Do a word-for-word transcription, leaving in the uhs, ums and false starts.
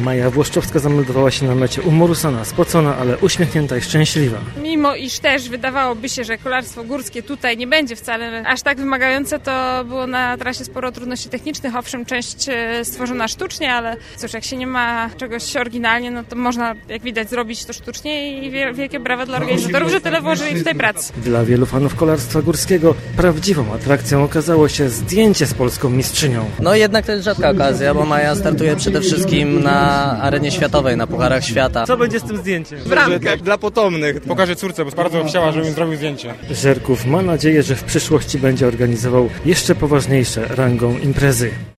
Maja Włoszczowska zameldowała się na mecie umorusana, spocona, ale uśmiechnięta i szczęśliwa. Mimo iż też wydawałoby się, że kolarstwo górskie tutaj nie będzie wcale aż tak wymagające, to było na trasie sporo trudności technicznych. Owszem, część stworzona sztucznie, ale cóż, jak się nie ma czegoś oryginalnie, no to można, jak widać, zrobić to sztucznie i wielkie brawa dla organizatorów, że tyle włożyli w tej pracy. Dla wielu fanów kolarstwa górskiego prawdziwą atrakcją okazało się zdjęcie z polską mistrzynią. No jednak to jest rzadka okazja, bo Maja startuje przede wszystkim na arenie światowej, na Pucharach Świata. Co będzie z tym zdjęciem? Bramkę dla potomnych. Pokażę córce, bo bardzo chciała, żebym zrobił zdjęcie. Żerków ma nadzieję, że w przyszłości będzie organizował jeszcze poważniejsze rangą imprezy.